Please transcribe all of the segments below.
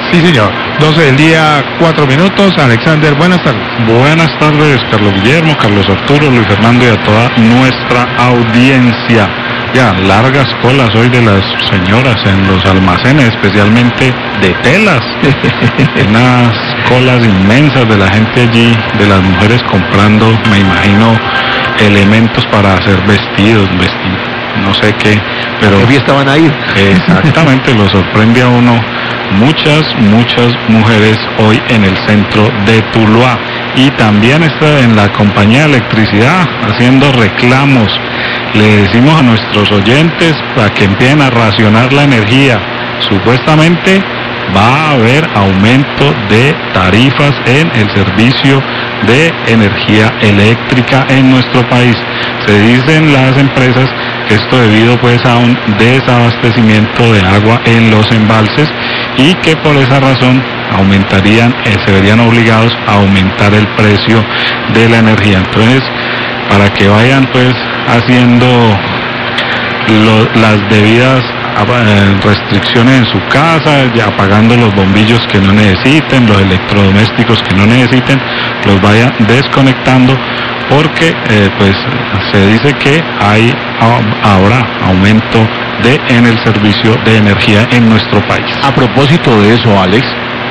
Sí, señor. 12 del día, 4 minutos. Alexander, buenas tardes. Buenas tardes, Carlos Guillermo, Carlos Arturo, Luis Fernando y a toda nuestra audiencia. Ya, largas colas hoy de las señoras en los almacenes, especialmente de telas. Unas colas inmensas de la gente allí, de las mujeres comprando, me imagino, elementos para hacer vestidos, no sé qué, pero... ¿Qué fiesta van a ir? Exactamente, lo sorprende a uno. Muchas mujeres hoy en el centro de Tuluá. Y también está en la compañía de electricidad haciendo reclamos. Le decimos a nuestros oyentes para que empiecen a racionar la energía. Supuestamente va a haber aumento de tarifas en el servicio de energía eléctrica en nuestro país. Se dicen las empresas que esto debido pues a un desabastecimiento de agua en los embalses y que por esa razón se verían obligados a aumentar el precio de la energía. Entonces, para que vayan pues haciendo las debidas restricciones en su casa, ya apagando los bombillos que no necesiten, los electrodomésticos que no necesiten, los vayan desconectando, porque pues se dice que hay ahora aumento en el servicio de energía en nuestro país. A propósito de eso, Alex,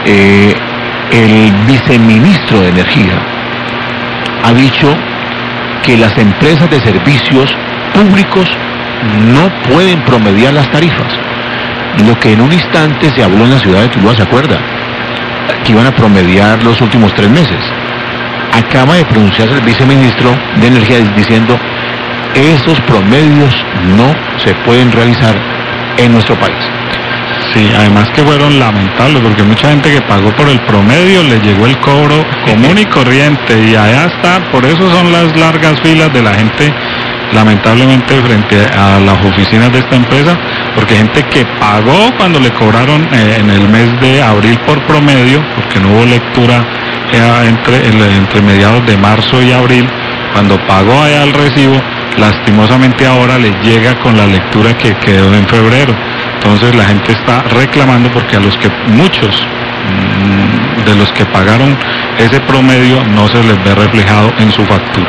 el viceministro de Energía ha dicho que las empresas de servicios públicos no pueden promediar las tarifas. Lo que en un instante se habló en la ciudad de Tuluá, ¿se acuerda? Que iban a promediar los últimos 3 meses. Acaba de pronunciarse el viceministro de Energía diciendo esos promedios no se pueden realizar en nuestro país. Sí, además que fueron lamentables, porque mucha gente que pagó por el promedio le llegó el cobro común y corriente, y allá está, por eso son las largas filas de la gente, lamentablemente, frente a las oficinas de esta empresa, porque gente que pagó cuando le cobraron en el mes de abril por promedio, porque no hubo lectura entre mediados de marzo y abril, cuando pagó allá el recibo, lastimosamente ahora le llega con la lectura que quedó en febrero. Entonces la gente está reclamando porque muchos de los que pagaron ese promedio no se les ve reflejado en su factura.